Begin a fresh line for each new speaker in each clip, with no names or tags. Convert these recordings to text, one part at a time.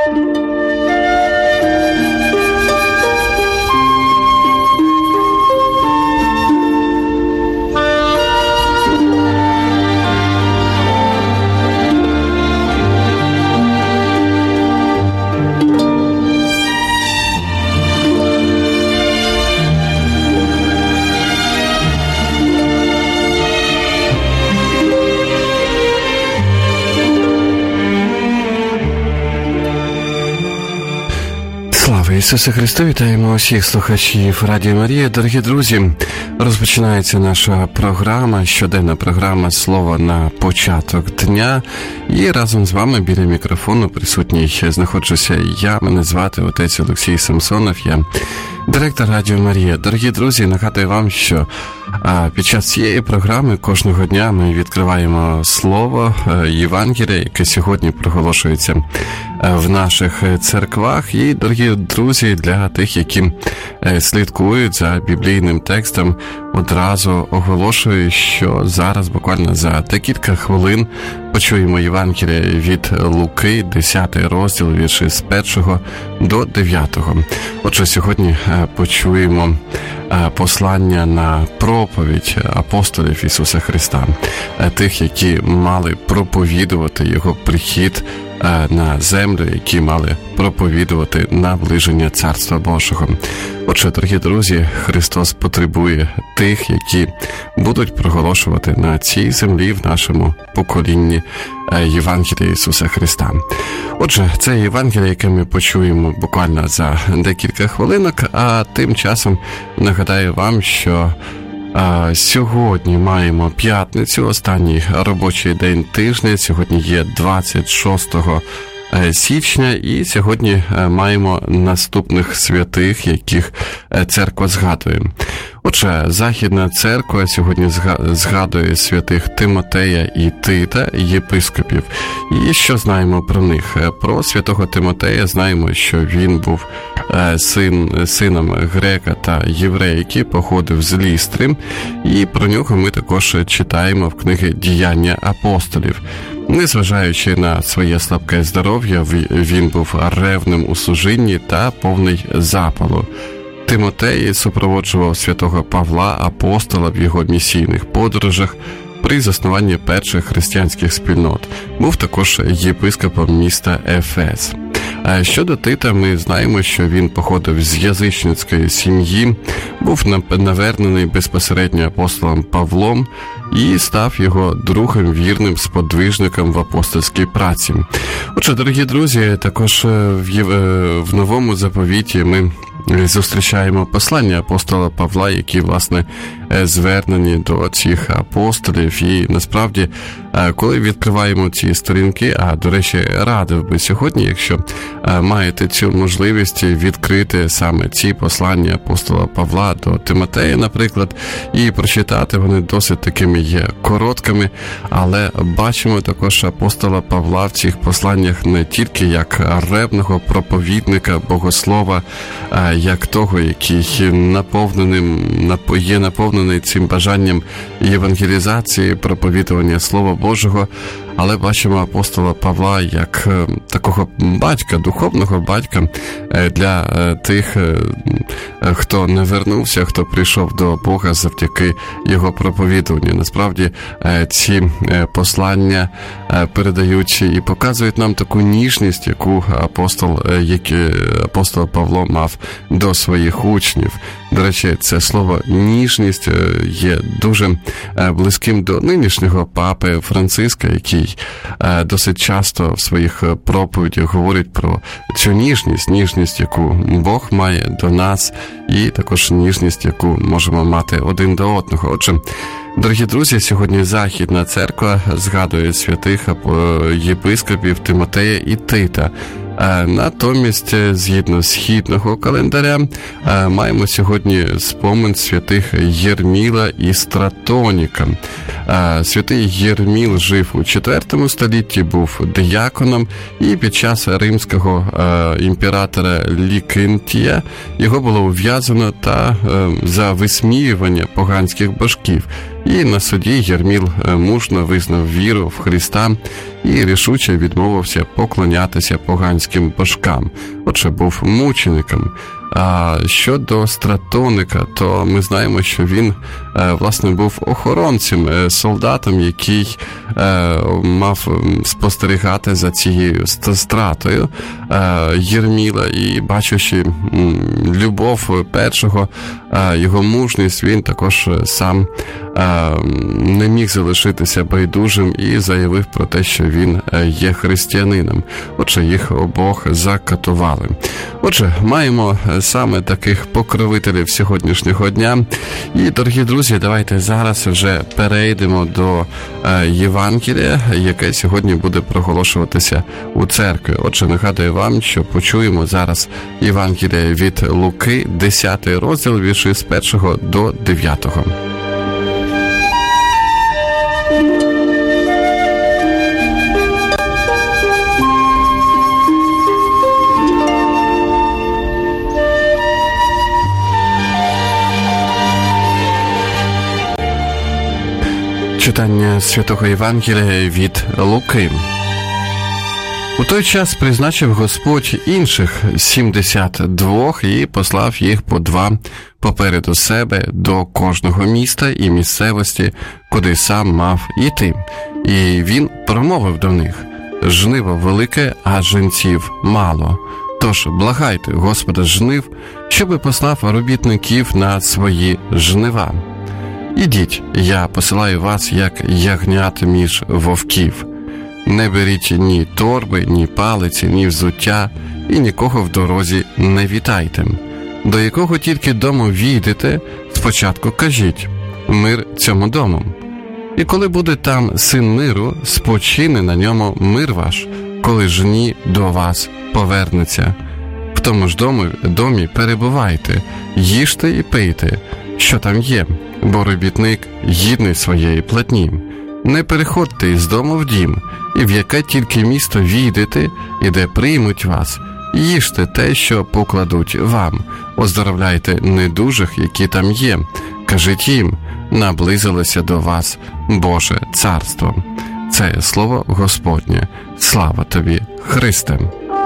Ісусе Христу, вітаємо усіх слухачів Радіо Марія. Дорогі друзі, розпочинається наша програма, щоденна програма «Слово на початок дня». І разом з вами біля мікрофону присутній знаходжуся я, мене звати отець Олексій Самсонов, я директор Радіо Марія. Дорогі друзі, нагадую вам, що під час цієї програми кожного дня ми відкриваємо Слово Євангелія, яке сьогодні проголошується в наших церквах. І, дорогі друзі, для тих, які слідкують за біблійним текстом, одразу оголошую, що зараз буквально за декілька хвилин почуємо Євангелія від Луки, 10 розділ, вірші з 1 до 9. Отже, сьогодні почуємо послання на проповідь апостолів Ісуса Христа, тих, які мали проповідувати Його прихід на землю, які мали проповідувати наближення Царства Божого. Отже, дорогі друзі, Христос потребує тих, які будуть проголошувати на цій землі, в нашому поколінні, Євангелія Ісуса Христа. Отже, це Євангеліє, яке ми почуємо буквально за декілька хвилинок, а тим часом нагадаю вам, що сьогодні маємо п'ятницю, останній робочий день тижня. Сьогодні є 26 січня, і сьогодні маємо наступних святих, яких церква згадує. Отже, Західна церква сьогодні згадує святих Тимотея і Тита, єпископів. І що знаємо про них? Про святого Тимотея знаємо, що він був сином грека та єврейки, походив з Лістри, і про нього ми також читаємо в книгі «Діяння апостолів». Незважаючи на своє слабке здоров'я, він був ревним у служінні та повний запалу. Тимотей супроводжував святого Павла, апостола, в його місійних подорожах при заснуванні перших християнських спільнот. Був також єпископом міста Ефес. Щодо Тита, ми знаємо, що він походив з язичницької сім'ї, був навернений безпосередньо апостолом Павлом і став його другим вірним сподвижником в апостольській праці. Отже, дорогі друзі, також в Новому Заповіті ми зустрічаємо послання апостола Павла, які, власне, звернені до цих апостолів. І, насправді, коли відкриваємо ці сторінки, до речі, радив би сьогодні, якщо маєте цю можливість, відкрити саме ці послання апостола Павла до Тимотея, наприклад, і прочитати. Вони досить такими є короткими, але бачимо також апостола Павла в цих посланнях не тільки як ревного проповідника, богослова, як того, який є наповнений цим бажанням євангелізації, проповідування Слова Божого, але бачимо апостола Павла як такого батька, духовного батька для тих, хто не вернувся, хто прийшов до Бога завдяки його проповідуванню. Насправді, ці послання передають і показують нам таку ніжність, яку апостол Павло мав до своїх учнів. До речі, це слово «ніжність» є дуже близьким до нинішнього папи Франциска, який досить часто в своїх проповідях говорить про цю ніжність, яку Бог має до нас, і також ніжність, яку можемо мати один до одного. Отже, дорогі друзі, сьогодні Західна церква згадує святих єпископів Тимотея і Тита. Натомість, згідно східного календаря, маємо сьогодні спомин святих Єрміла і Стратоніка. Святий Єрміл жив у IV столітті, був дияконом, і під час римського імператора Лікентія його було ув'язано за висміювання поганських божків. І на суді Єрміл мужно визнав віру в Христа і рішуче відмовився поклонятися поганським божкам. Отже, був мучеником. А щодо Стратоника, то ми знаємо, що він, власне, був охоронцем, солдатом, який мав спостерігати за цією стратою Єрміла, і бачучи любов першого, його мужність, він також сам не міг залишитися байдужим і заявив про те, що він є християнином. Отже, їх обох закатували. Отже, маємо саме таких покровителів сьогоднішнього дня. І, дорогі друзі, давайте зараз вже перейдемо до Євангелія, яке сьогодні буде проголошуватися у церкві. Отже, нагадую вам, що почуємо зараз Євангелія від Луки, 10 розділ, вірші з 1 до 9. Читання Святого Євангелія від Луки. У той час призначив Господь інших 72 і послав їх по 2 попереду себе до кожного міста і місцевості, куди сам мав іти. І він промовив до них: «Жниво велике, а жінців мало. Тож благайте Господа жнив, щоби послав робітників на свої жнива. Ідіть, я посилаю вас, як ягнят між вовків. Не беріть ні торби, ні палиці, ні взуття, і нікого в дорозі не вітайте. До якого тільки дому війдете, спочатку кажіть: мир цьому дому. І коли буде там син миру, спочине на ньому мир ваш, коли ж ні, до вас повернеться. В тому ж домі перебувайте, їжте і пийте, що там є, бо робітник гідний своєї платні. Не переходьте із дому в дім, і в яке тільки місто війдете, і де приймуть вас, їжте те, що покладуть вам, оздоровляйте недужих, які там є. Кажіть їм: наблизилося до вас Боже царство». Це слово Господнє. Слава тобі, Христе!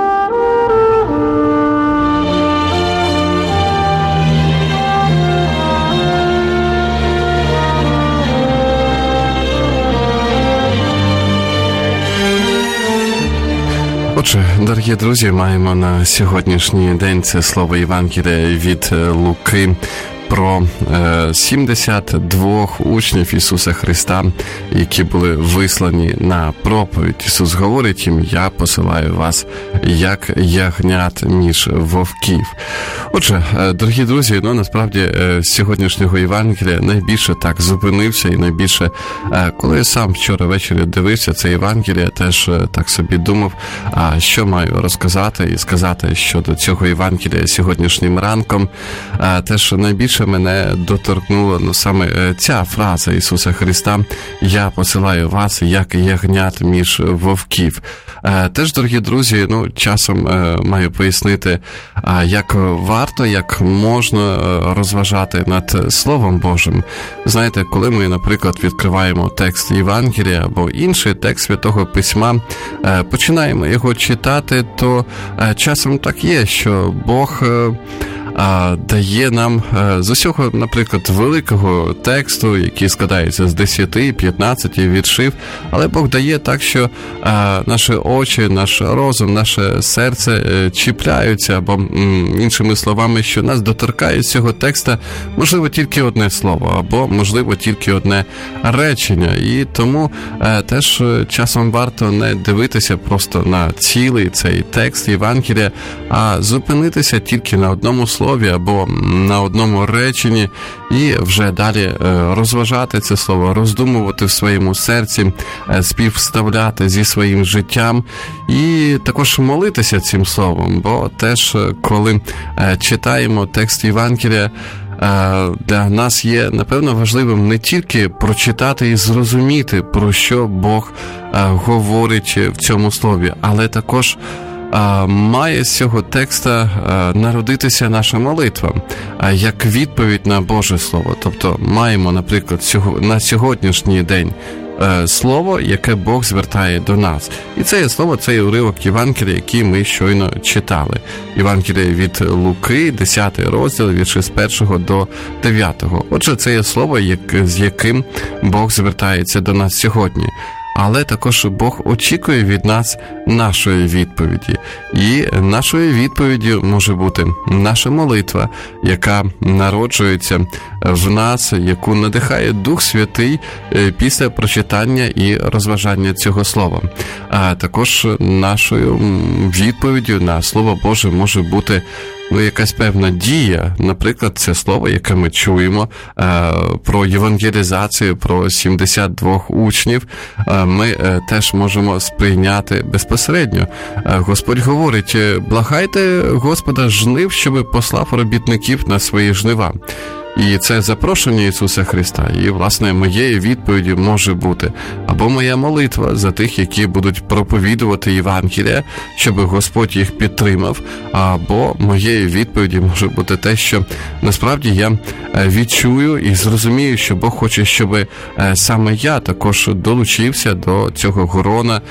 Отже, дорогі друзі, маємо на сьогоднішній день це слово Євангелія від Луки про 72 учнів Ісуса Христа, які були вислані на проповідь. Ісус говорить їм: «Я посилаю вас, як ягнят між вовків». Отже, дорогі друзі, насправді з сьогоднішнього Євангелія найбільше так зупинився, і найбільше, коли я сам вчора ввечері дивився це Євангелія, теж так собі думав, що маю розказати і сказати щодо цього Євангелія сьогоднішнім ранком. Теж найбільше мене доторкнула саме ця фраза Ісуса Христа: «Я посилаю вас, як ягнят між вовків». Теж, дорогі друзі, часом маю пояснити, як варто, як можна розважати над Словом Божим. Знаєте, коли ми, наприклад, відкриваємо текст Євангелія або інший текст Святого Письма, починаємо його читати, то часом так є, що Бог дає нам з усього, наприклад, великого тексту, який складається з 10-15 віршів, але Бог дає так, що наші очі, наш розум, наше серце чіпляються, або, іншими словами, що нас доторкає з цього текста, можливо, тільки одне слово, або, можливо, тільки одне речення. І тому теж часом варто не дивитися просто на цілий цей текст Євангелія, а зупинитися тільки на одному слові або на одному реченні і вже далі розважати це слово, роздумувати в своєму серці, співставляти зі своїм життям і також молитися цим словом, бо теж, коли читаємо текст Євангелія, для нас є, напевно, важливим не тільки прочитати і зрозуміти, про що Бог говорить в цьому слові, але також має з цього текста народитися наша молитва, як відповідь на Боже Слово. Тобто маємо, наприклад, на сьогоднішній день слово, яке Бог звертає до нас. І це є слово, це є уривок Євангелія, який ми щойно читали. Євангелія від Луки, 10 розділ, вірші з 1 до 9. Отже, це є слово, з яким Бог звертається до нас сьогодні. Але також Бог очікує від нас нашої відповіді. І нашою відповіддю може бути наша молитва, яка народжується в нас, яку надихає Дух Святий після прочитання і розважання цього слова. А також нашою відповіддю на Слово Боже може бути якась певна дія. Наприклад, це слово, яке ми чуємо про євангелізацію, про 72 учнів, ми теж можемо сприйняти безпосередньо. Господь говорить: благайте Господа жнив, щоб послав робітників на свої жнива. І це запрошення Ісуса Христа. І, власне, моєю відповіддю може бути або моя молитва за тих, які будуть проповідувати Євангелія, щоб Господь їх підтримав, або моєю відповіддю може бути те, що насправді я відчую і зрозумію, що Бог хоче, щоб саме я також долучився до цього грона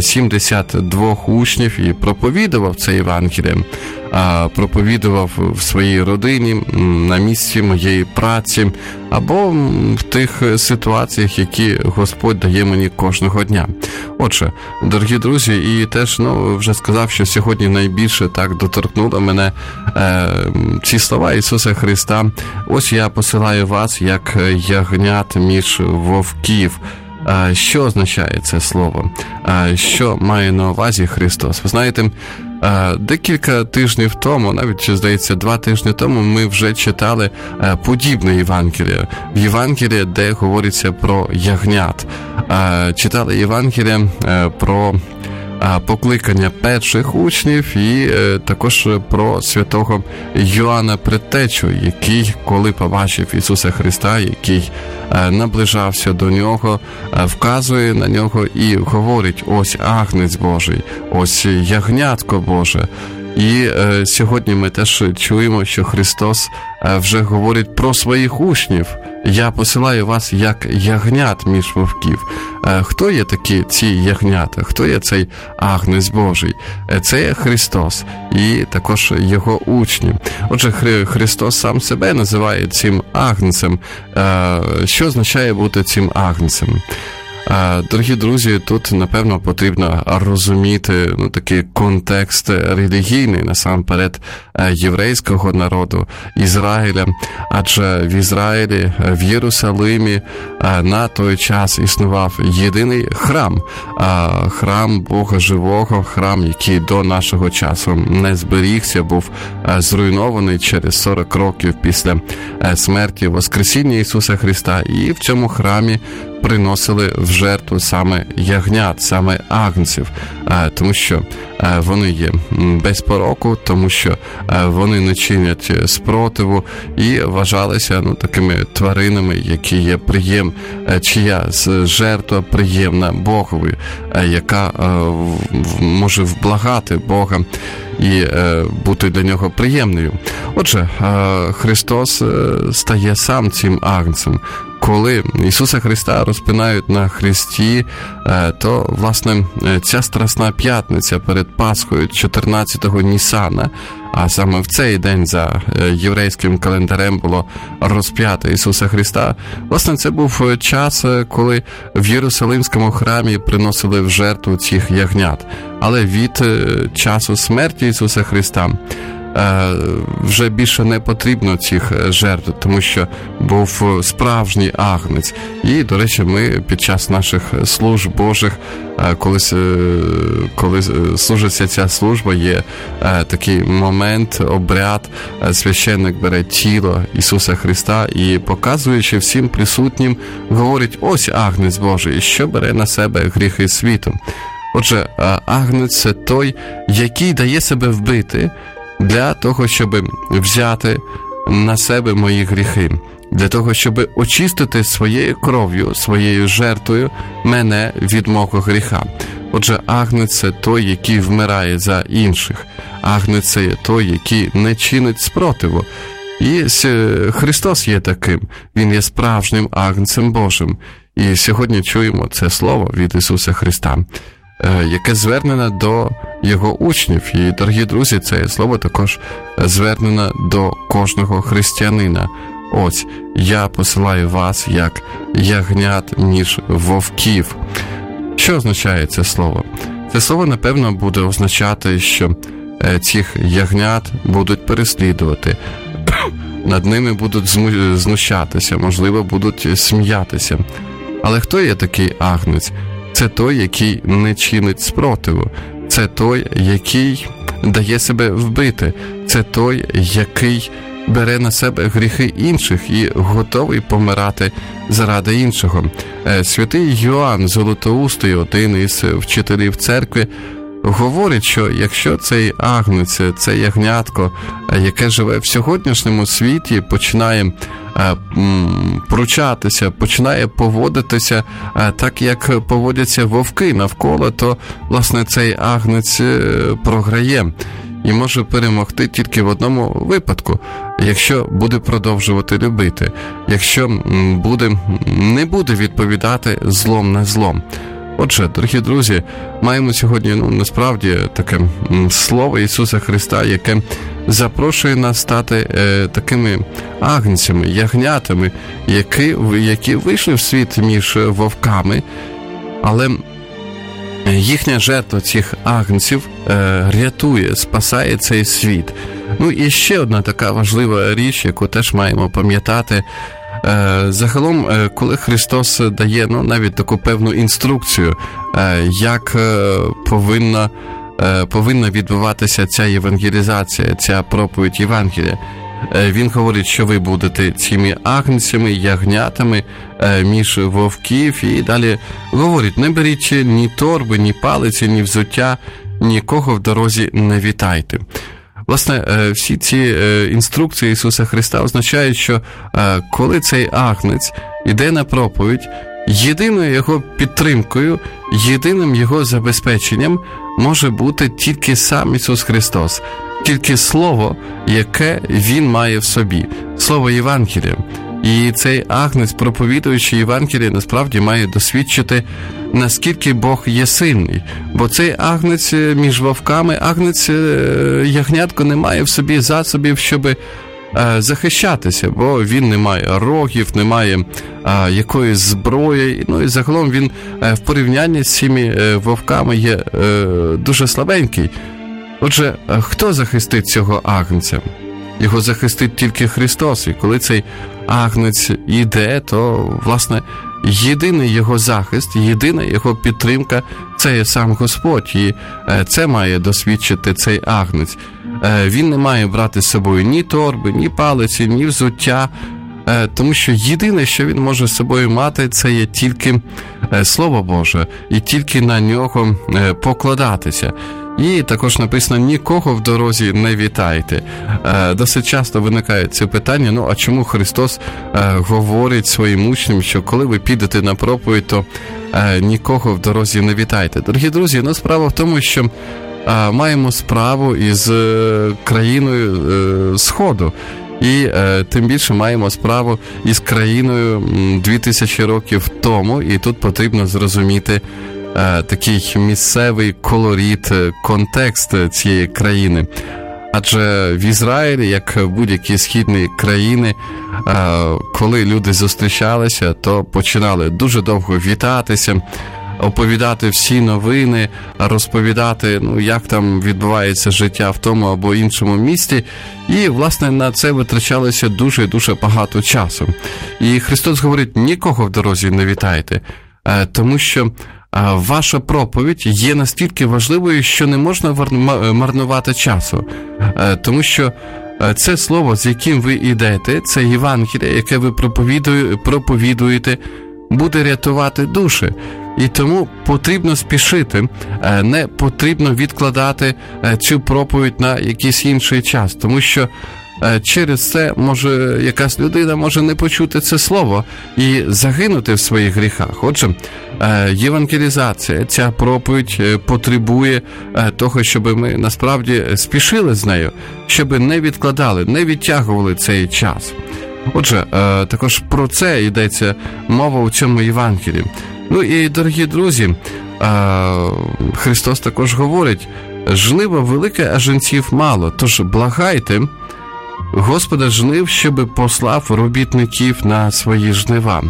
72 учнів і проповідував це Євангеліє. Проповідував в своїй родині, на місці моєї праці, або в тих ситуаціях, які Господь дає мені кожного дня. Отже, дорогі друзі, і теж, вже сказав, що сьогодні найбільше так доторкнуло мене ці слова Ісуса Христа: ось я посилаю вас, як ягнят між вовків. Що означає це слово? Що має на увазі Христос? Ви знаєте, декілька тижнів тому, навіть, здається, 2 тижні тому, ми вже читали подібне Євангеліє. Євангеліє, де говориться про ягнят. Читали Євангеліє про покликання перших учнів і також про святого Йоанна Предтечу, який, коли побачив Ісуса Христа, який наближався до нього, вказує на нього і говорить: ось агнець Божий, ось ягнятко Боже. І сьогодні ми теж чуємо, що Христос вже говорить про своїх учнів: я посилаю вас як ягнят між вовків. Хто є такі ці ягнята? Хто є цей агнець Божий? Це є Христос і також його учні. Отже, Христос сам себе називає цим агнцем. Що означає бути цим агнцем? Дорогі друзі, тут, напевно, потрібно розуміти такий контекст релігійний, насамперед, єврейського народу, Ізраїля. Адже в Ізраїлі, в Єрусалимі на той час існував єдиний храм. Храм Бога Живого, храм, який до нашого часу не зберігся, був зруйнований через 40 років після смерті, воскресіння Ісуса Христа. І в цьому храмі приносили в жертву саме ягнят, саме агнців, тому що вони є без пороку, тому що вони не чинять спротиву і вважалися такими тваринами, які є чия жертва приємна Богові, яка може вблагати Бога і бути для нього приємною. Отже, Христос стає сам цим агнцем. Коли Ісуса Христа розпинають на хресті, то, власне, ця Страсна П'ятниця перед Пасхою 14-го Нісана, а саме в цей день за єврейським календарем було розп'ято Ісуса Христа, власне, це був час, коли в Єрусалимському храмі приносили в жертву цих ягнят. Але від часу смерті Ісуса Христа вже більше не потрібно цих жертв, тому що був справжній агнець. І, до речі, ми під час наших служб Божих, коли служиться ця служба, є такий момент, обряд, священник бере тіло Ісуса Христа і, показуючи всім присутнім, говорить: ось агнець Божий, що бере на себе гріхи світу. Отже, агнець – це той, який дає себе вбити для того, щоб взяти на себе мої гріхи. для того, щоб очистити своєю кров'ю, своєю жертвою мене від мого гріха. Отже, агнець – це той, який вмирає за інших. Агнець – це той, який не чинить спротиву. І Христос є таким. Він є справжнім агнцем Божим. І сьогодні чуємо це слово від Ісуса Христа, яке звернено до Його учнів. І, дорогі друзі, це слово також звернено до кожного християнина. Ось, я посилаю вас, як ягнят між вовків. Що означає це слово? Це слово, напевно, буде означати, що цих ягнят будуть переслідувати, над ними будуть знущатися, можливо, будуть сміятися. Але хто є такий агнець? Це той, який не чинить спротиву. Це той, який дає себе вбити. Це той, який бере на себе гріхи інших і готовий помирати заради іншого. Святий Йоанн Золотоустий, один із вчителів церкви, говорить, що якщо цей агнець, це ягнятко, яке живе в сьогоднішньому світі, починає пручатися, починає поводитися так, як поводяться вовки навколо, то, власне, цей агнець програє. І може перемогти тільки в одному випадку, якщо буде продовжувати любити, якщо не буде відповідати злом на злом. Отже, дорогі друзі, маємо сьогодні, насправді, таке слово Ісуса Христа, яке запрошує нас стати такими агнцями, ягнятами, які вийшли в світ між вовками, але їхня жертва цих агнців рятує, спасає цей світ. І ще одна така важлива річ, яку теж маємо пам'ятати. Загалом, коли Христос дає навіть таку певну інструкцію, як повинна відбуватися ця євангелізація, ця проповідь Євангелія, Він говорить, що ви будете цими агнцями, ягнятами між вовків, і далі говорить, не беріть ні торби, ні палиці, ні взуття, нікого в дорозі не вітайте. Власне, всі ці інструкції Ісуса Христа означають, що коли цей агнець іде на проповідь, єдиною його підтримкою, єдиним його забезпеченням може бути тільки сам Ісус Христос, тільки Слово, яке Він має в собі, Слово Євангелія. І цей агнець, проповідуючи Євангеліє, насправді має досвідчити, наскільки Бог є сильний. Бо цей агнець між вовками, агнець ягнятко не має в собі засобів, щоб захищатися, бо він не має рогів, не має якоїсь зброї, і загалом він в порівнянні з цими вовками є дуже слабенький. Отже, хто захистить цього агнця? Його захистить тільки Христос. І коли цей агнець іде, то, власне, єдиний його захист, єдина його підтримка – це є сам Господь. І це має досвідчити цей агнець. Він не має брати з собою ні торби, ні палиці, ні взуття, тому що єдине, що він може з собою мати, це є тільки Слово Боже, і тільки на нього покладатися. І також написано, нікого в дорозі не вітайте. Досить часто виникає це питання, а чому Христос говорить своїм учням, що коли ви підете на проповідь, то нікого в дорозі не вітайте. Дорогі друзі, справа в тому, що маємо справу із країною Сходу. І тим більше маємо справу із країною 2000 років тому, і тут потрібно зрозуміти такий місцевий колорит, контекст цієї країни. Адже в Ізраїлі, як в будь-якій східній країні, коли люди зустрічалися, то починали дуже довго вітатися, оповідати всі новини, розповідати, як там відбувається життя в тому або іншому місті. І, власне, на це витрачалося дуже-дуже багато часу. І Христос говорить, нікого в дорозі не вітайте, тому що ваша проповідь є настільки важливою, що не можна марнувати часу. Тому що це слово, з яким ви йдете, це Євангеліє, яке ви проповідуєте, буде рятувати душі. І тому потрібно спішити, не потрібно відкладати цю проповідь на якийсь інший час, тому що через це може якась людина може не почути це слово і загинути в своїх гріхах. Отже, євангелізація, ця проповідь потребує того, щоб ми насправді спішили з нею, щоб не відкладали, не відтягували цей час. Отже, також про це йдеться мова у цьому Євангелії. Ну і, дорогі друзі, Христос також говорить: жниво велике, а жінців мало, тож благайте Господа жнив, щоби послав робітників на свої жнива.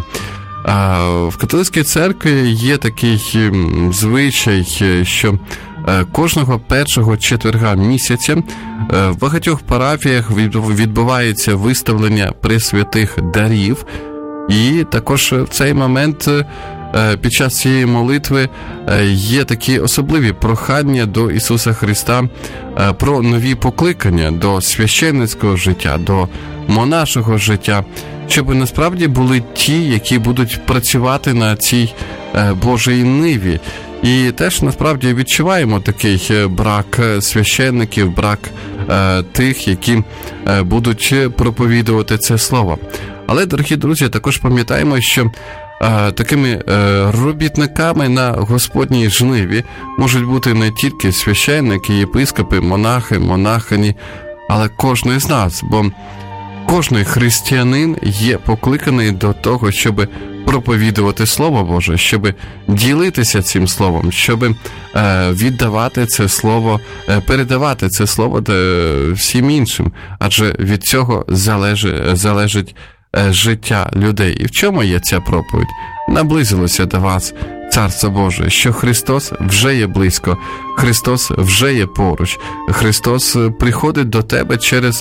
В католицькій церкві є такий звичай, що кожного першого четверга місяця в багатьох парафіях відбувається виставлення пресвятих дарів, і також в цей момент під час цієї молитви є такі особливі прохання до Ісуса Христа про нові покликання до священницького життя, до монашого життя, щоб насправді були ті, які будуть працювати на цій Божій ниві. І теж насправді відчуваємо такий брак священників, брак тих, які будуть проповідувати це слово. Але, дорогі друзі, також пам'ятаємо, що такими робітниками на Господній жниві можуть бути не тільки священники, єпископи, монахи, монахині, але кожен з нас, бо кожний християнин є покликаний до того, щоб проповідувати Слово Боже, щоб ділитися цим Словом, щоб віддавати це Слово, передавати це Слово всім іншим, адже від цього залежить життя людей. І в чому є ця проповідь? Наблизилося до вас Царство Боже, що Христос вже є близько, Христос вже є поруч, Христос приходить до тебе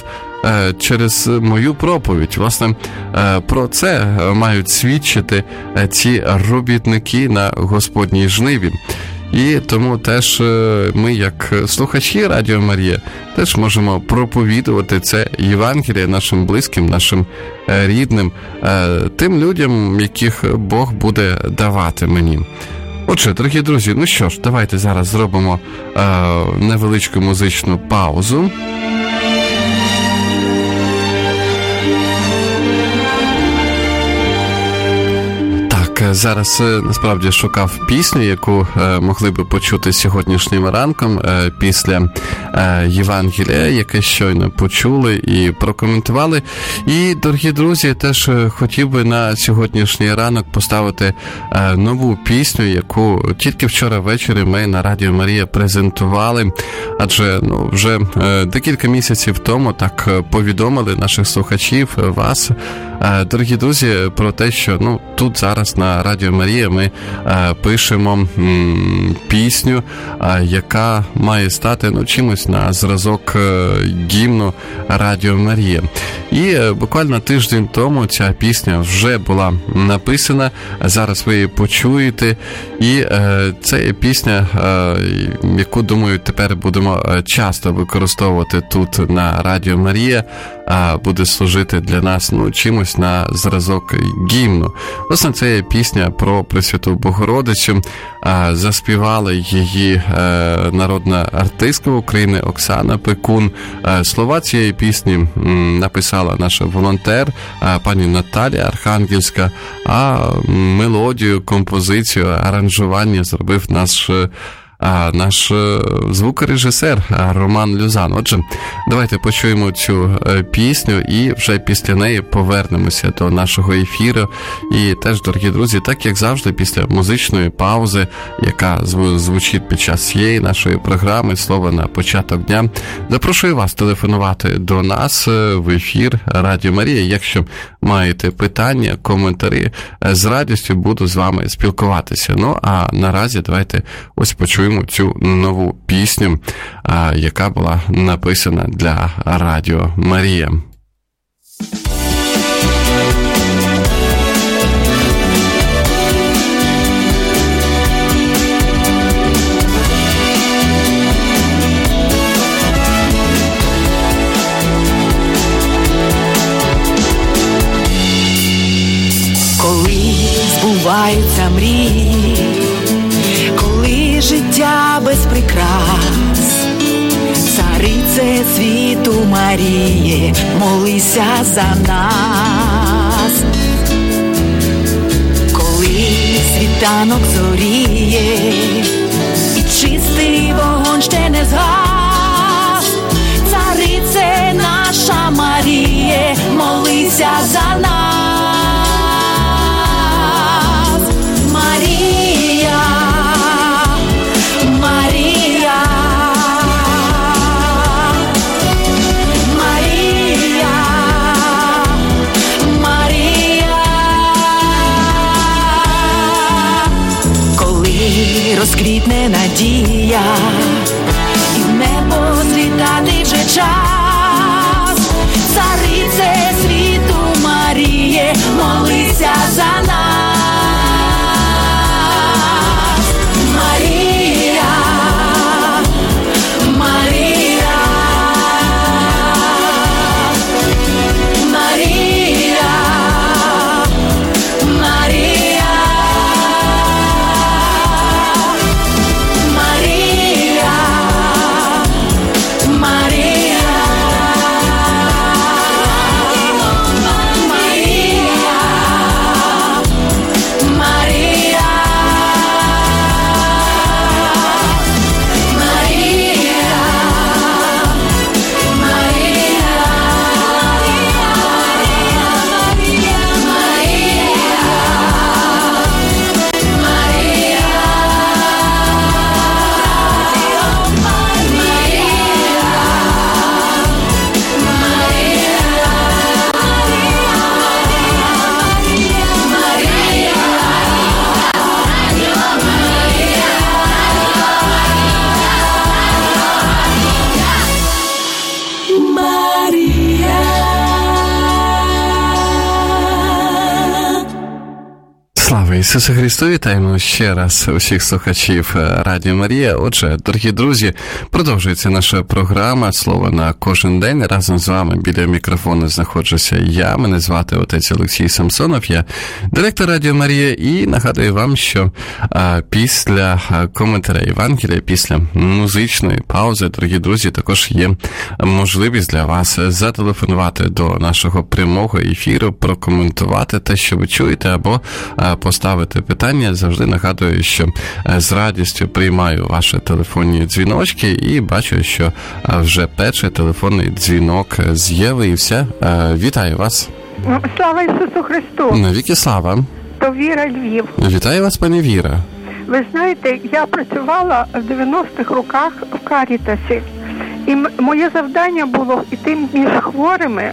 через мою проповідь. Власне, про це мають свідчити ці робітники на Господній жниві. І тому теж ми, як слухачі Радіо Марія, теж можемо проповідувати це Євангеліє нашим близьким, нашим рідним, тим людям, яких Бог буде давати мені. Отже, дорогі друзі, ну що ж, давайте зараз зробимо невеличку музичну паузу. Зараз насправді шукав пісню, яку могли би почути сьогоднішнім ранком після Євангелія, яке щойно почули і прокоментували. І, дорогі друзі, теж хотів би на сьогоднішній ранок поставити нову пісню, яку тільки вчора ввечері ми на Радіо Марія презентували, адже вже декілька місяців тому так повідомили наших слухачів, вас, дорогі друзі, про те, що тут зараз на Радіо Марія ми пишемо пісню, яка має стати чимось на зразок гімну Радіо Марія. І буквально тиждень тому ця пісня вже була написана, зараз ви її почуєте, і це є пісня, яку, думаю, тепер будемо часто використовувати тут на Радіо Марія, буде служити для нас чимось на зразок гімну. Власне, це є пісня про Пресвяту Богородицю. Заспівала її народна артистка України Оксана Пекун. Слова цієї пісні написала наша волонтер пані Наталія Архангельська, а мелодію, композицію, аранжування зробив наш звукорежисер Роман Люзан. Отже, давайте почуємо цю пісню і вже після неї повернемося до нашого ефіру. І теж, дорогі друзі, так як завжди, після музичної паузи, яка звучить під час цієї нашої програми «Слово на початок дня», запрошую вас телефонувати до нас в ефір Радіо Марія. Якщо маєте питання, коментарі, з радістю буду з вами спілкуватися. А наразі давайте ось почуємо цю нову пісню, яка була написана для Радіо Марія.
Коли збуваються мрії, коли життя без прикрас, цари Царице світу Маріє, молися за нас. Коли світанок зоріє і чистий вогонь ще не згас, Царице наша Маріє, молися за нас. Марія, Марія, Марія, Марія. Коли розквітне надія і в небо злітати вже час, Царице світу Маріє, молися за нас. Марія, Марія, Марія, Марія, Марія, Марія.
Слава Ісусу Христу! Вітаємо ще раз усіх слухачів Радіо Марія. Отже, дорогі друзі, продовжується наша програма «Слово на кожен день». Разом з вами біля мікрофону знаходжуся я. Мене звати отець Олексій Самсонов, я директор Радіо Марія. І нагадую вам, що після коментаря Євангелія, після музичної паузи, дорогі друзі, також є можливість для вас зателефонувати до нашого прямого ефіру, прокоментувати те, що ви чуєте, або поставити питання. Завжди нагадую, що з радістю приймаю ваші телефонні дзвіночки і бачу, що вже перший телефонний дзвінок з Єви і все. Вітаю вас.
Слава Ісусу Христу.
Навіки слава.
То Віра, Львів.
Вітаю вас, пані Віра.
Ви знаєте, я працювала в 90-х роках в Карітасі. І моє завдання було йти між хворими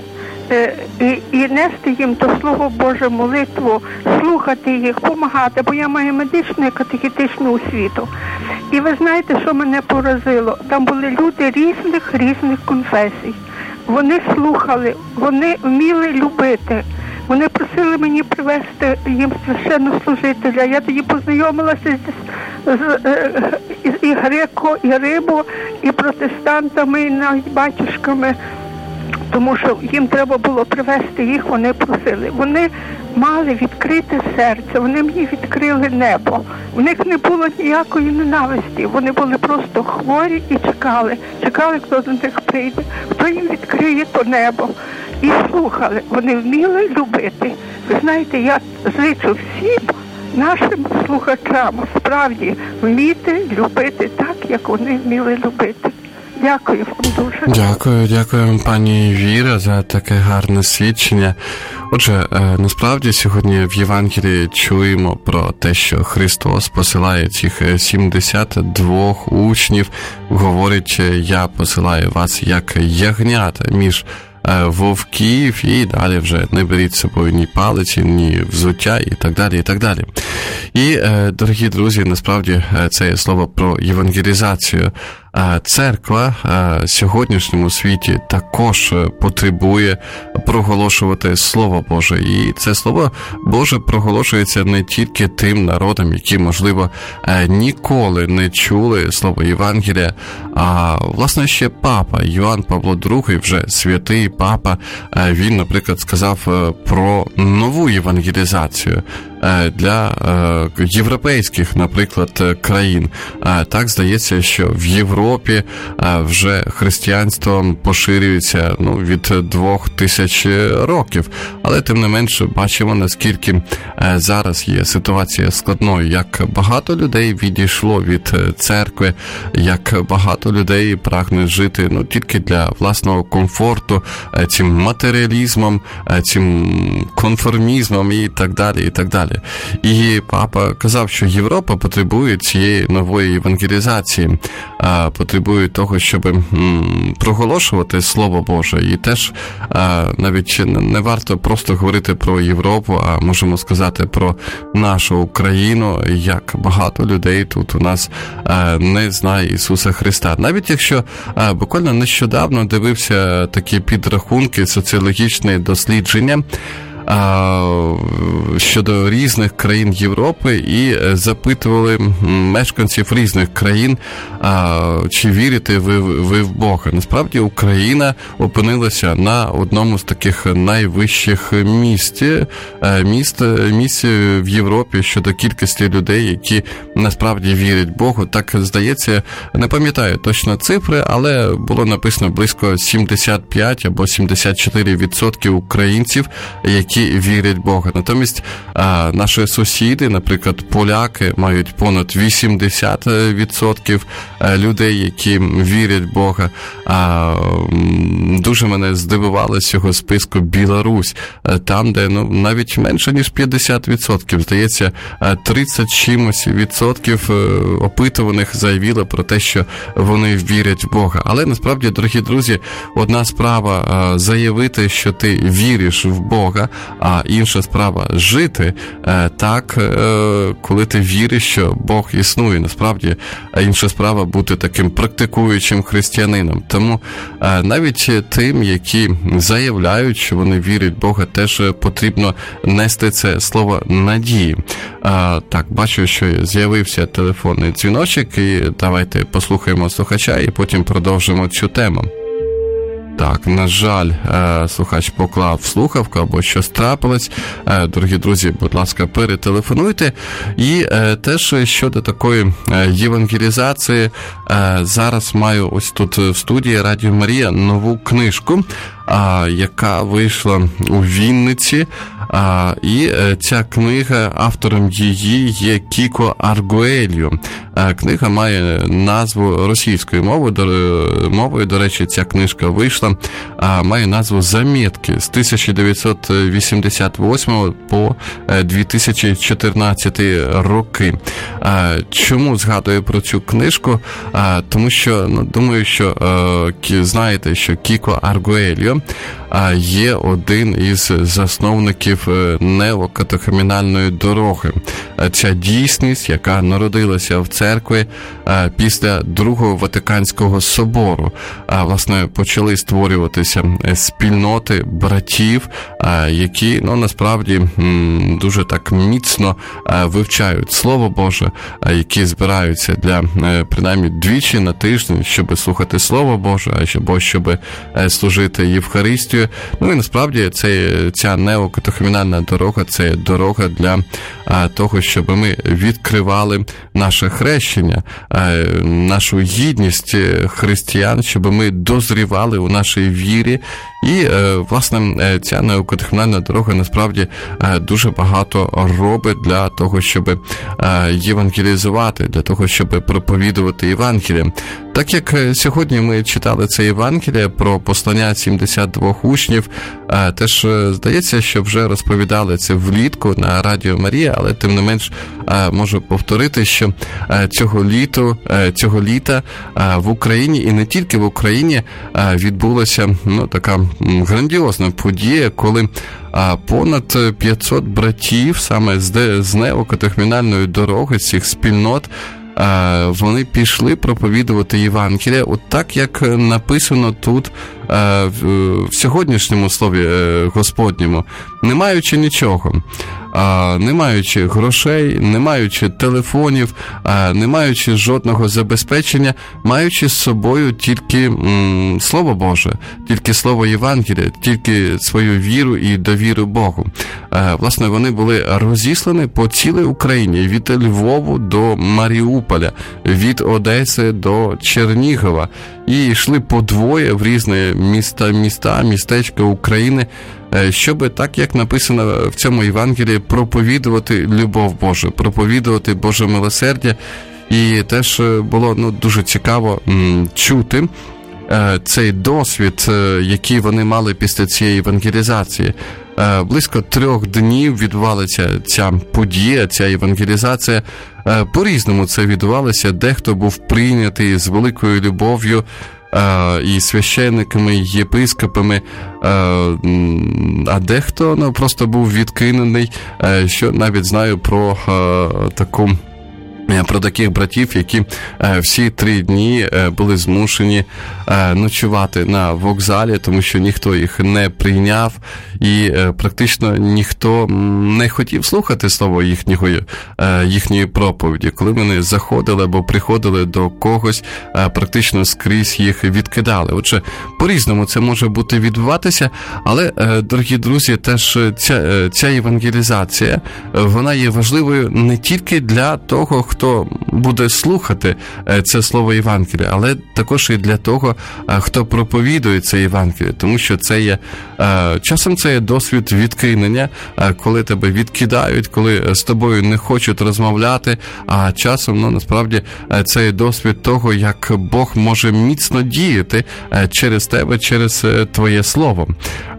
і нести їм то Слово Боже, молитву, слухати їх, допомагати, бо я маю медичну і катехетичну освіту. І ви знаєте, що мене поразило? Там були люди різних конфесій. Вони слухали, вони вміли любити. Вони просили мені привезти їм священнослужителя. Я тоді познайомилася з і греко, і рибо, і протестантами, і навіть батюшками. Тому що їм треба було привезти їх, вони просили. Вони мали відкрите серце, вони мені відкрили небо. У них не було ніякої ненависті, вони були просто хворі і чекали, хто до них прийде, хто їм відкриє то небо. І слухали, вони вміли любити. Ви знаєте, я зичу всім нашим слухачам справді вміти любити так, як вони вміли любити. Дякую вам дуже.
Дякую, пані Віра, за таке гарне свідчення. Отже, насправді сьогодні в Євангелії чуємо про те, що Христос посилає цих 72 учнів, говорить: «Я посилаю вас як ягнята між вовків», і далі вже не беріть з собою ні палиці, ні взуття і так далі, і так далі. І, дорогі друзі, насправді це є слово про євангелізацію. Церква в сьогоднішньому світі також потребує проголошувати Слово Боже. І це Слово Боже проголошується не тільки тим народам, які, можливо, ніколи не чули слово Євангелія, а, власне, ще папа Йоанн Павло II, вже святий папа, він, наприклад, сказав про нову євангелізацію. для європейських, наприклад, країн. Так, здається, що в Європі вже християнство поширюється від 2000 років. Але, тим не менше, бачимо, наскільки зараз є ситуація складною, як багато людей відійшло від церкви, як багато людей прагне жити тільки для власного комфорту, цим матеріалізмом, цим конформізмом і так далі, і так далі. І папа казав, що Європа потребує цієї нової евангелізації, потребує того, щоб проголошувати Слово Боже. І теж навіть не варто просто говорити про Європу, а можемо сказати про нашу Україну, як багато людей тут у нас не знає Ісуса Христа. Навіть якщо буквально нещодавно дивився такі підрахунки, соціологічні дослідження щодо різних країн Європи і запитували мешканців різних країн, чи вірите ви в Бога. Насправді Україна опинилася на одному з таких найвищих місць в Європі щодо кількості людей, які насправді вірять Богу. Так, здається, не пам'ятаю точно цифри, але було написано близько 75 або 74% українців, які вірять Бога. Натомість наші сусіди, наприклад, поляки, мають понад 80% людей, які вірять Бога. Дуже мене здивувало з цього списку Білорусь, там, де навіть менше, ніж 50%. Здається, 30 чимось відсотків опитуваних заявило про те, що вони вірять в Бога. Але насправді, дорогі друзі, одна справа заявити, що ти віриш в Бога, а інша справа жити так, коли ти віриш, що Бог існує. Насправді, інша справа бути таким практикуючим християнином. Тому навіть тим, які заявляють, що вони вірять в Бога, теж потрібно нести це слово надії. Так, бачу, що з'явився телефонний дзвіночок, і давайте послухаємо слухача, і потім продовжимо цю тему. Так, на жаль, слухач поклав слухавку або щось трапилось. Дорогі друзі, будь ласка, перетелефонуйте. І теж щодо такої євангелізації, зараз маю ось тут в студії Радіо Марія нову книжку, яка вийшла у Вінниці. І ця книга, автором її є Кіко Аргуельо. Книга має назву російською мовою, до речі, ця книжка вийшла, має назву «Замітки» з 1988 по 2014 роки. Чому згадую про цю книжку? Тому що, думаю, що знаєте, що Кіко Аргуельо є один із засновників неокатехумінальної дороги. Ця дійсність, яка народилася в церкві після Другого Ватиканського собору. Власне, почали створюватися спільноти братів, які, насправді, дуже так міцно вивчають Слово Боже, які збираються для, принаймні, двічі на тиждень, щоб слухати Слово Боже, або щоб служити Євхаристію. І насправді ця неокатехумінальна дорога – це дорога для того, щоб ми відкривали наше хрещення, нашу гідність християн, щоб ми дозрівали у нашій вірі. І, власне, ця неокатехумінальна дорога насправді дуже багато робить для того, щоб євангелізувати, для того, щоб проповідувати Євангеліє. Так як сьогодні ми читали це Євангеліє про послання 72 учнів, теж здається, що вже розповідали це влітку на Радіо Марія, але тим не менш можу повторити, що цього літа в Україні, і не тільки в Україні, відбулася така грандіозна подія, коли понад 500 братів саме з неокатехумінальної дороги, з цих спільнот, вони пішли проповідувати Євангеліє, от так, як написано тут в сьогоднішньому слові Господньому, не маючи нічого, не маючи грошей, не маючи телефонів, не маючи жодного забезпечення, маючи з собою тільки Слово Боже, тільки Слово Євангелія, тільки свою віру і довіру Богу. Власне, вони були розіслані по цілій Україні, від Львову до Маріуполя, від Одеси до Чернігова, і йшли по двоє в різні містечка України, щоб, так як написано в цьому Євангелії, проповідувати любов Божу, проповідувати Боже милосердя. І теж було дуже цікаво чути цей досвід, який вони мали після цієї евангелізації. Близько 3 днів відбувалася ця подія, ця евангелізація. По-різному це відбувалося. Дехто був прийнятий з великою любов'ю і священниками, і єпископами, а дехто просто був відкинений, що навіть знаю про таких братів, які всі 3 дні були змушені ночувати на вокзалі, тому що ніхто їх не прийняв і практично ніхто не хотів слухати слово їхньої проповіді. Коли вони заходили або приходили до когось, практично скрізь їх відкидали. Отже, по-різному це може бути відбуватися, але, дорогі друзі, теж ця евангелізація, вона є важливою не тільки для того, хто буде слухати це слово Євангелія, але також і для того, хто проповідує це Євангеліє, тому що це є, часом це є досвід відкинення, коли тебе відкидають, коли з тобою не хочуть розмовляти, а часом, насправді, це є досвід того, як Бог може міцно діяти через тебе, через твоє слово.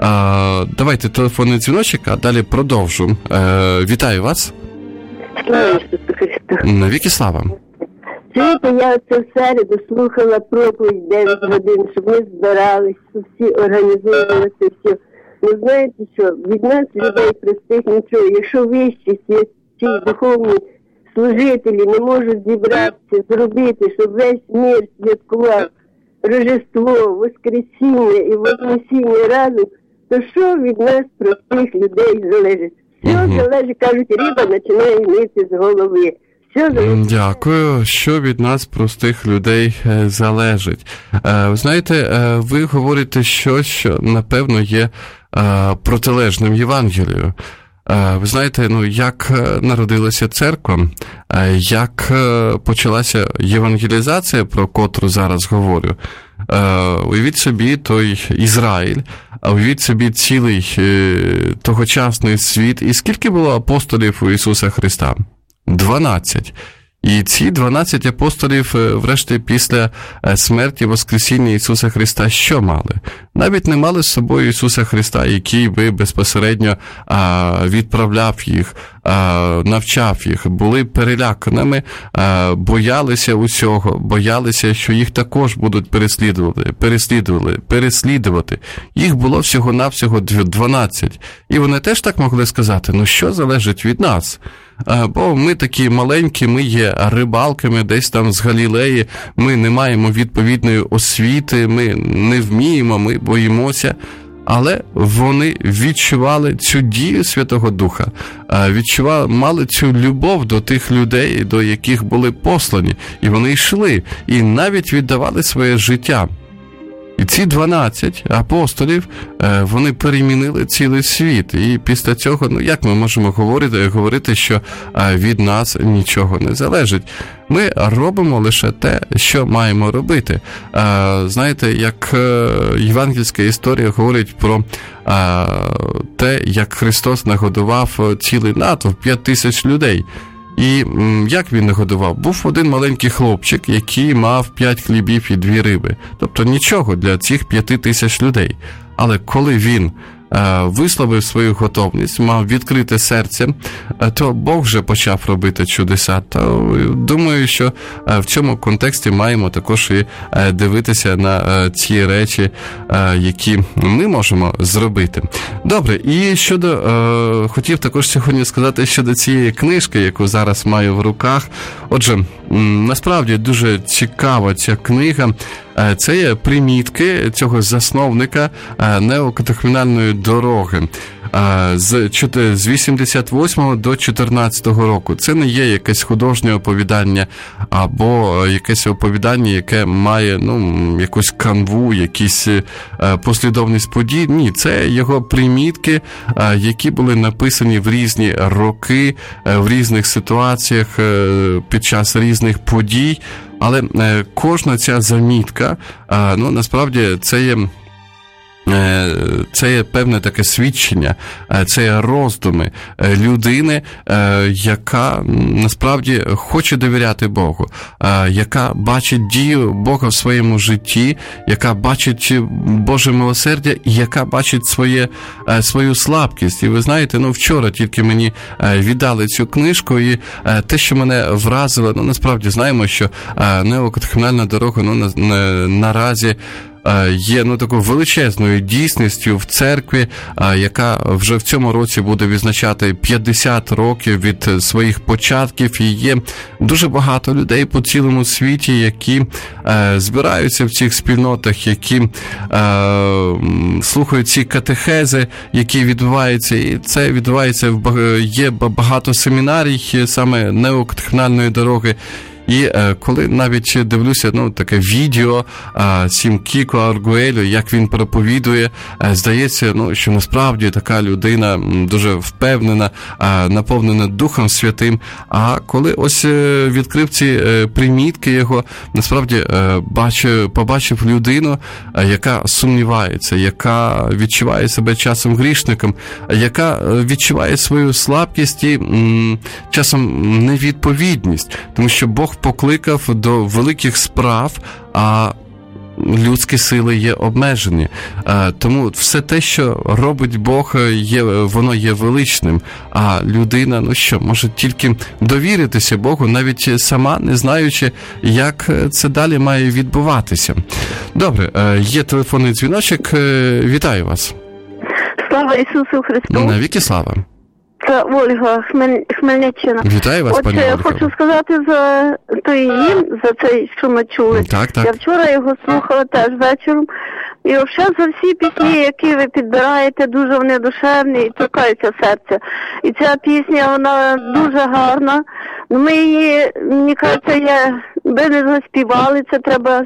Давайте телефонний дзвіночок, а далі продовжу. Вітаю вас.
Слава Ісусу Христу.
Навіки слава.
Чуєте, я це в середу слухала проповідь 9 годин, щоб ми збирались, щоб всі організовувалися, все. Ну, знаєте що, від нас, людей простих, нічого. Якщо вищі святі духовні служителі не можуть зібратися, зробити, щоб весь мир святкував Рождество, Воскресіння і Вознесіння разом, то що від нас, простих людей, залежить? Все залежить, кажуть, риба починає гнити з голови.
Дякую. Що від нас, простих людей, залежить? Ви знаєте, ви говорите щось, що, напевно, є протилежним Євангелію. Ви знаєте, як народилася церква, як почалася євангелізація, про котру зараз говорю. Уявіть собі той Ізраїль, уявіть собі цілий тогочасний світ. І скільки було апостолів у Ісуса Христа? 12. І ці 12 апостолів, врешті, після смерті, воскресіння Ісуса Христа, що мали? Навіть не мали з собою Ісуса Христа, який би безпосередньо відправляв їх, навчав їх, були переляканими, боялися усього, боялися, що їх також будуть переслідувати. Їх було всього-навсього 12. І вони теж так могли сказати, що залежить від нас? Бо ми такі маленькі, ми є рибалками десь там з Галілеї, ми не маємо відповідної освіти, ми не вміємо, ми боїмося. Але вони відчували цю дію Святого Духа, мали цю любов до тих людей, до яких були послані. І вони йшли, і навіть віддавали своє життя. І ці 12 апостолів, вони перемінили цілий світ. І після цього, як ми можемо говорити, що від нас нічого не залежить? Ми робимо лише те, що маємо робити. Знаєте, як євангельська історія говорить про те, як Христос нагодував цілий натовп, 5000 людей. І як він нагодував? Був один маленький хлопчик, який мав 5 хлібів і 2 риби. Тобто нічого для цих 5000 людей. Але коли він висловив свою готовність, мав відкрите серце, то Бог вже почав робити чудеса. То думаю, що в цьому контексті маємо також і дивитися на ці речі, які ми можемо зробити. Добре, і хотів також сьогодні сказати щодо цієї книжки, яку зараз маю в руках. Отже, насправді дуже цікава ця книга. Це є примітки цього засновника неокатехумінальної дороги. З 88 до 14 року. Це не є якесь художнє оповідання або якесь оповідання, яке має якусь канву, якісь послідовність подій. Ні, це його примітки, які були написані в різні роки, в різних ситуаціях, під час різних подій. Але кожна ця замітка, насправді, це є певне таке свідчення, це є роздуми людини, яка насправді хоче довіряти Богу, яка бачить дію Бога в своєму житті, яка бачить Боже милосердя і яка бачить свою слабкість. І ви знаєте, вчора тільки мені віддали цю книжку, і те, що мене вразило, насправді знаємо, що неокатехумінальна дорога наразі є такою величезною дійсністю в церкві, яка вже в цьому році буде відзначати 50 років від своїх початків, і є дуже багато людей по цілому світі, які збираються в цих спільнотах, які слухають ці катехези, які відбуваються, і це відбувається, є багато семінарій саме неокатехумінальної дороги. І коли навіть дивлюся, таке відео Кіко Аргуелю, як він проповідує, здається, що насправді така людина дуже впевнена, наповнена Духом Святим. А коли ось відкрив ці примітки його, насправді побачив людину, яка сумнівається, яка відчуває себе часом грішником, яка відчуває свою слабкість і часом невідповідність, тому що Бог покликав до великих справ, а людські сили є обмежені. Тому все те, що робить Бог, воно є величним, а людина, може тільки довіритися Богу, навіть сама не знаючи, як це далі має відбуватися. Добре, є телефонний дзвіночок. Вітаю вас.
Слава Ісусу Христу.
Навіки слава.
Це Ольга, Хмельниччина.
Вітаю вас, пані Ольга.
Хочу сказати за той гімн, за цей, що ми чули.
Так.
Я вчора його слухала теж вечором. І взагалі за всі пісні, які ви підбираєте, дуже вони душевні і торкаються серця. І ця пісня, вона дуже гарна. Ми її, мені кажеться, би не заспівали, це треба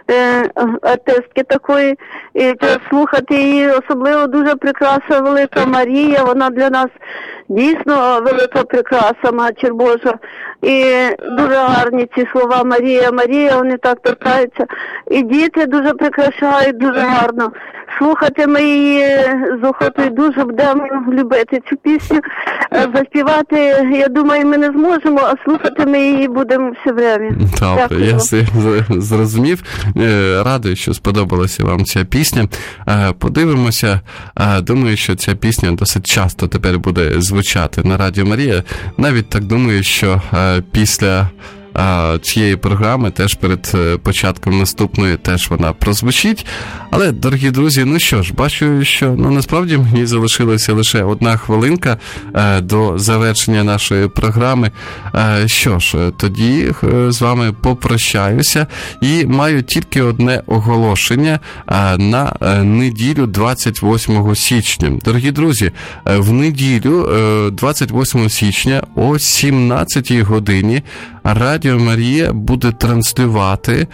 артистки такої, і слухати її. Особливо дуже прекрасна велика Марія, вона для нас дійсно велика прикраса, Матір Божа. І дуже гарні ці слова Марія, Марія, вони так торкаються. І діти дуже прикрашають, дуже гарно. Слухати ми її з охотою дуже будемо любити цю пісню. Заспівати, я думаю, ми не зможемо, а слухати ми її будемо все время.
Добре, я зрозумів. Радий, що сподобалася вам ця пісня. Подивимося. Думаю, що ця пісня досить часто тепер буде звучати на Радіо Марія. Навіть так думаю, що після цієї програми, теж перед початком наступної, теж вона прозвучить. Але, дорогі друзі, що ж, бачу, що насправді мені залишилася лише 1 хвилинка до завершення нашої програми. Що ж, тоді з вами попрощаюся і маю тільки одне оголошення на неділю 28 січня. Дорогі друзі, в неділю 28 січня о 17 годині Радіо Марія буде транслювати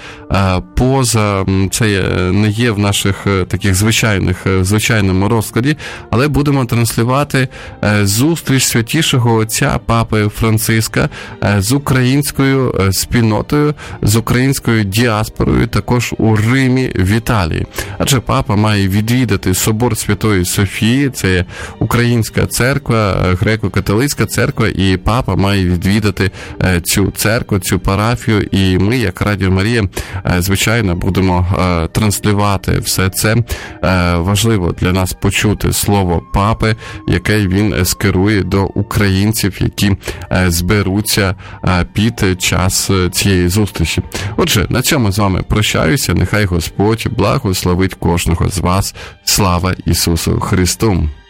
це не є в наших таких звичайному розкладі, але будемо транслювати зустріч Святішого Отця Папи Франциска з українською спільнотою, з українською діаспорою, також у Римі, в Італії. Адже Папа має відвідати собор Святої Софії, це є українська церква, греко-католицька церква, і Папа має відвідати цю церкву, цю парафію, і ми, як Радіо Марія, звичайно, будемо транслювати все це. Важливо для нас почути слово Папи, яке він скерує до українців, які зберуться під час цієї зустрічі. Отже, на цьому з вами прощаюся. Нехай Господь благословить кожного з вас. Слава Ісусу Христу!